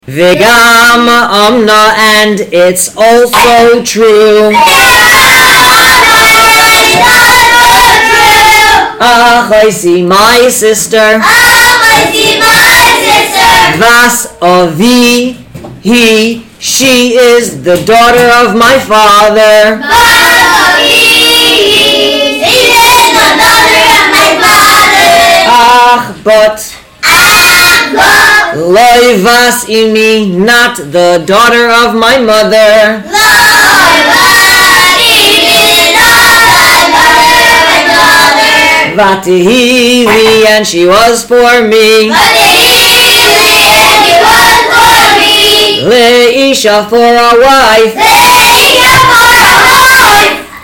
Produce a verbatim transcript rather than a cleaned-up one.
V'gam amna, and it's also true. Achaisi, my sister. Achaisi, my sister. Vas avi, he, she is the daughter of my father. Vas avi, she is the daughter of my father. Ach, but. Ach, but. Loi vas imi, not the daughter of my mother. Loi vas imi, not the daughter of my mother. Vatihi li, and she was for me. Vatihi li, and she was for me. Leisha, for a wife. Leisha, for